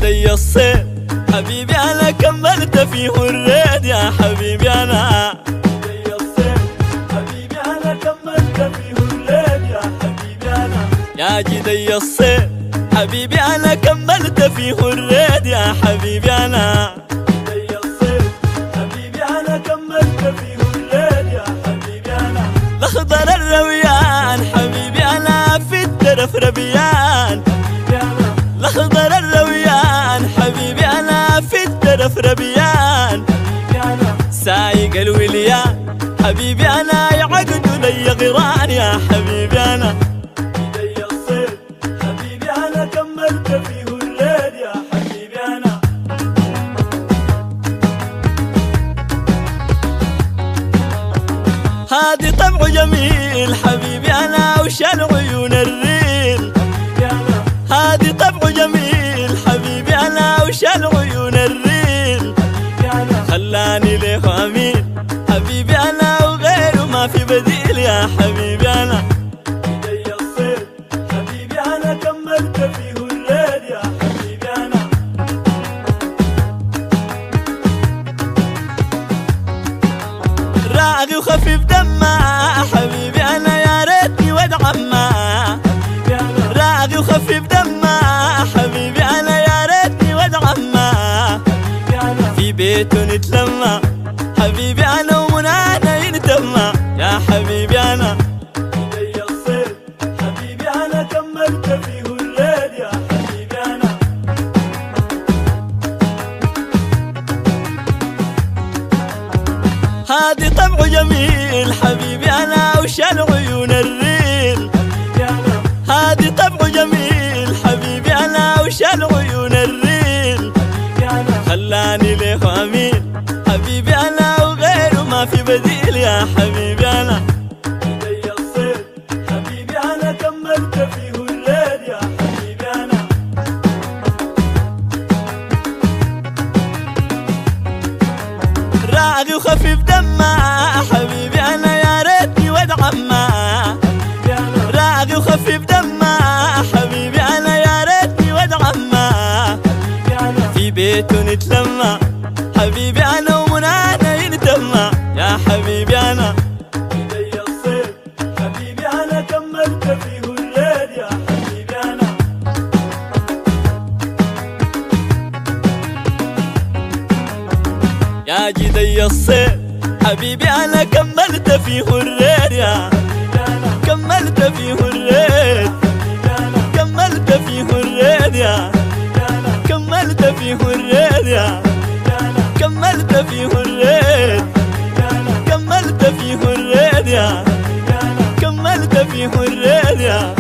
زي الصيف حبيبي أنا كملت فيه الريد يا حبيبي أنا زي الصيف حبيبي أنا كملت فيه الريد يا حبيبي أنا يا جدي الصيف حبيبي أنا كملت فيه الريد يا حبيبي أنا زي الصيف حبيبي أنا كملت فيه الريد يا حبيبي أنا الأخضر الرويان حبيبي أنا في الترف ربيان الأخضر الرويان حبيبي أنا في الترف ربيان سايق الوليان حبيبي أنا يعقدوا لي غيران يا حبيبي أنا زي الصيف حبيبي أنا كملت فيه الليل يا حبيبي أنا هادي طبع جميل حبيبي أنا وشال عيون الريل هادي طبع جميل حبيبي أنا وشال عيون الريل خلاني له أمين حبيبي أنا وغيره ما في بديل يا حبيبي أنا زي الصيف حبيبي أنا كملت فيه الليل يا حبيبي أنا راغي وخفيف دمه حبيبي أنا يا ريتني ود عمه راغي وخفيف دمه حبيبي أنا يا ريتني ود عمه في بيته نتلمى حبيبي أنا ومنانا ينتمى يا حبيبي أنا زي الصيف حبيبي أنا كملت فيه الليل يا حبيبي أنا هادي طبع جميل حبيبي أنا وشال عيون الريل هادي طبع جميل حبيبي أنا وشال عيون الريل خلاني له أمين حبيبي أنا وغيره ما في بديل يا حبيبي أنا زي الصيف حبيبي أنا كملت فيه الليل يا حبيبي أنا راغي وخفيف دمه حبيبي أنا يا ريتني ود عمه راغي وخفيف دمه حبيبي أنا يا ريتني ود عمه في بيته نتلمى حبيبي أنا ومنانا ينتمى يا حبيبي أنا زي الصيف حبيبي أنا كملت فيه الليل يا حبيبي أنا يا جدي الصيف حبيبي أنا كملت فيه الريد يا كملت فيه الريد كملت فيه الريد يا كملت فيه الريد يا كملت فيه الريد كملت فيه الريد يا كملت فيه الريد يا